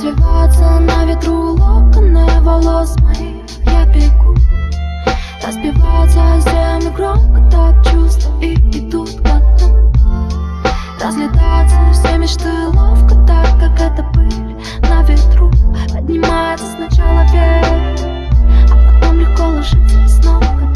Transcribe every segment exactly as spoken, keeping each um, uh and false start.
Развиваться на ветру локоны волос моих. Я бегу, разбиваться о землю громко, так чувства и идут ко дну. Разлетаться все мечты ловко, так как это пыль на ветру. Поднимается сначала вверх, а потом легко ложится и снова ко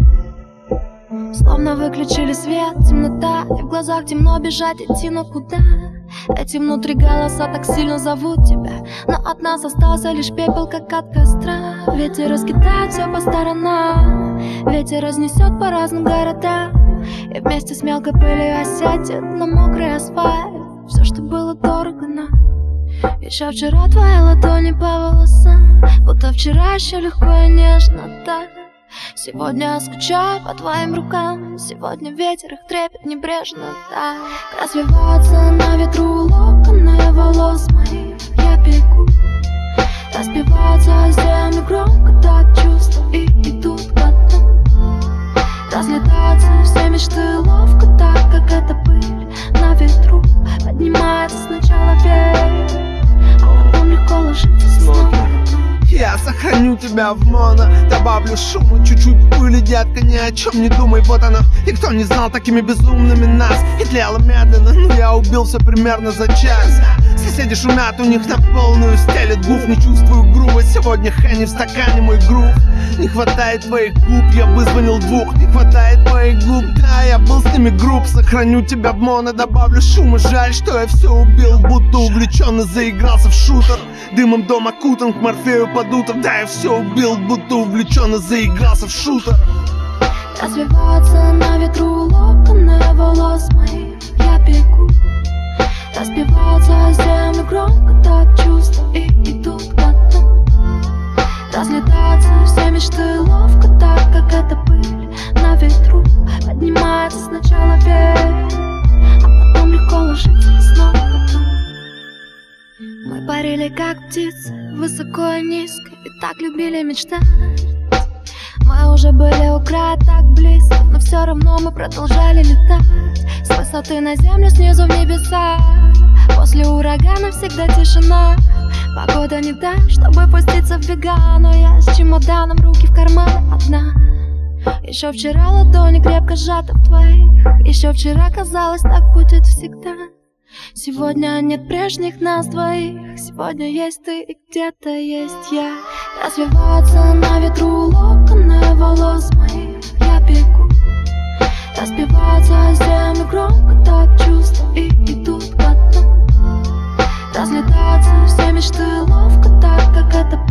дну. Словно выключили свет, темнота, и в глазах темно, бежать идти, но куда? Эти внутри голоса так сильно зовут тебя, но от нас остался лишь пепел, как от костра. Ветер раскидает все по сторонам, ветер разнесет по разным городам, и вместе с мелкой пылью осядет на мокрый асфальт все, что было дорого нам. Еще вчера твои ладони по волосам, будто вчера еще легко и нежно так. Сегодня я скучаю по твоим рукам, сегодня ветер их трепет небрежно так. Развиваться на ветру локоны волос моих. Я бегу, разбиваться о землю громко, так чувства и идут ко дну. Разлетаться все мечты ловко, так как это пыль на ветру. Поднимается сначала вверх, а потом легко ложится снова ко дну. Я сохраню тебя в моно, добавлю шума, чуть-чуть пыли, детка, ни о чем не думай, вот оно. Никто не знал такими безумными нас, и тлело медленно, но я убил все примерно за час. Соседи шумят, у них на полную стелет гуф, не чувствую грува, сегодня Хенни в стакане мой грув. Не хватает твоих губ, я вызвонил двух, не хватает твоих губ, да, я был с ними груб. Сохраню тебя в моно, добавлю шума, жаль, что я все убил, будто увлеченно заигрался в шутер. Дымом дом окутан, к Морфею подутов, да, я все убил, будто увлеченно заигрался в шутер. Развиваться на ветру локоны волос моих. Я бегу, разбиваться о землю громко, так чувства и идут ко дну. Разлетаться все мечты ловко, так как это пыль на ветру. Поднимается сначала вверх, а потом легко ложится и снова ко дну. Мы парили как птицы, высоко и низко, и так любили мечтать. Мы уже были у края так близко, но все равно мы продолжали летать. С высоты на землю, снизу в небеса. После урагана всегда тишина. Погода не та, чтобы пуститься в бега, но я с чемоданом, руки в карманы одна. Еще вчера ладони крепко сжаты в твоих. Еще вчера казалось, так будет всегда. Сегодня нет прежних нас двоих. Сегодня есть ты и где-то есть я. Развиваться на ветру локоны волос моих. Я бегу, разбиваться о землю громко, так чувства и идут ко дну. Разлетаться все мечты ловко, так как это